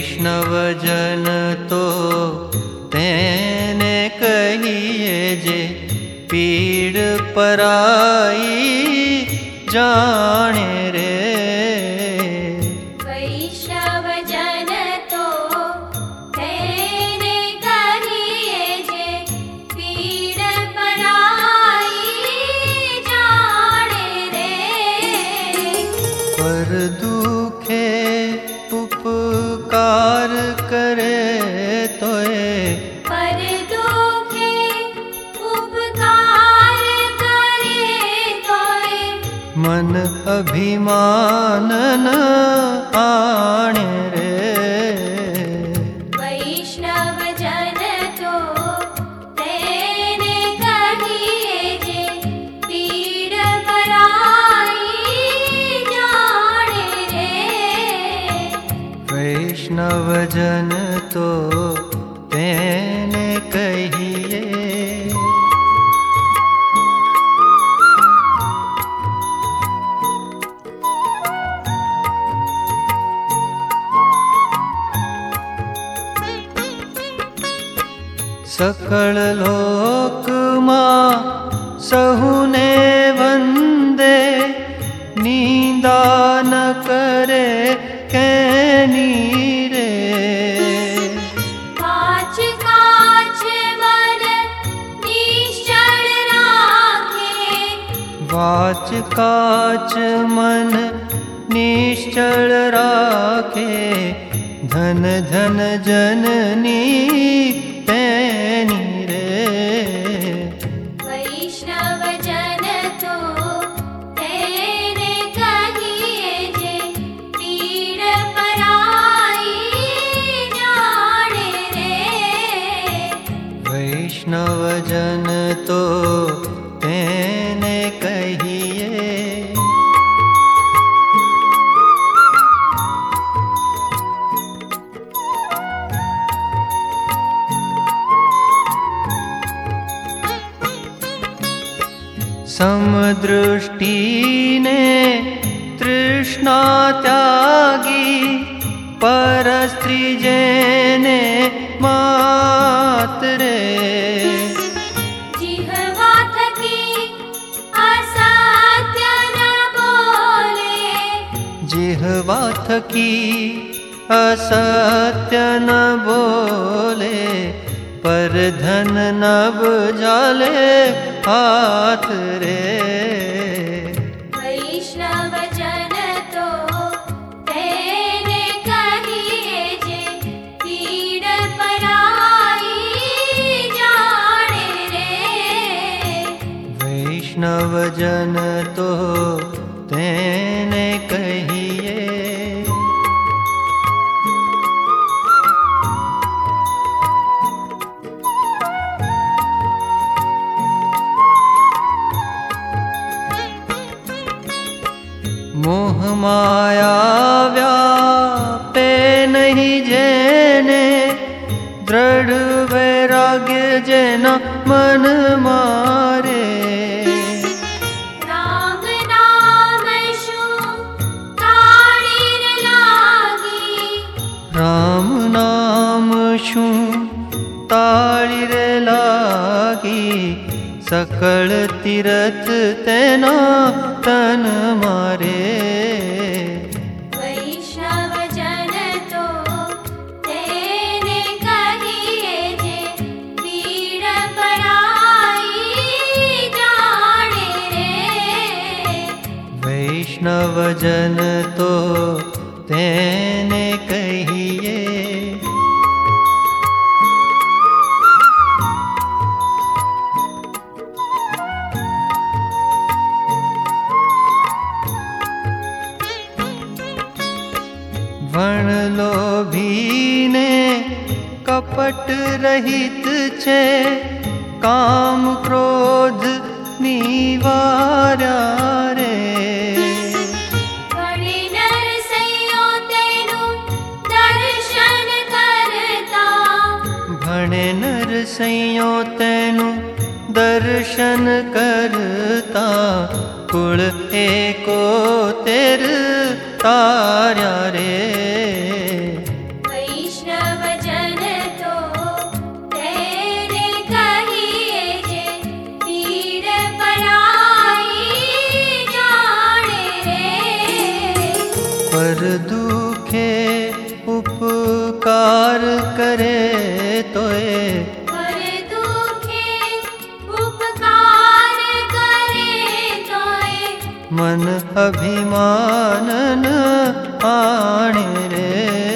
वैष्णव जन तो तेने कहिए जे पीड़ पराई जाने रे। वैष्णव जन तो तेने कहिए जे पीड़ पराई जाने रे। पर दुखे उपकार करे तोए, पर दुखे उपकार करे तोए, मन अभिमान न आणे रे। वैष्णव जन तो तेने कहिए जे पीड़ पराई जाने रे। वैष्णव जन तो तेने कहिए। सकल लोक मां सहुने वंदे, नींदा न करे कैनी रे। काच काच मन निश्चल राखे, वाच काच मन निश्चल राखे, धन धन जननी तेनी रे। वैष्णव जन तो तेने कहिए जे पीड़ पराई जाने रे। वैष्णव जन तो तेने कहिए। समदृष्टि ने तृष्णा त्यागी, पर स्त्री जेने मात रे। जिह्वा थकी असत्य न बोले, जिह्वा थकी असत्य न बोले, पर धन नभ जाले हाथ रे। वैष्णव जन तो तेने कहिए जे पीड़ पराई जाने रे। वैष्णव जन तो तेने कहिए। मोह माया व्यापे नहीं जेने, दृढ़ वैराग्य जेना मन मारे। राम नाम शु ताड़ीर लागी, राम नाम शू ताड़ीर लागी, सकल तीरथ तेना तन मारे। वैष्णव जन तो तेने कहिए जे पीड़ पराई जाने रे। वैष्णव जन तो तेने कहिए। वण लोभी ने कपट रहित छे, काम क्रोध निवार्या रे। घणे नरसैयो तेनु दर्शन करता, भणे नरसैयो तेनु दर्शन करता, कुल एको तेर तार्या रे। करे तोए पर दुखे उपकार करे तोए मन अभिमान न आणे रे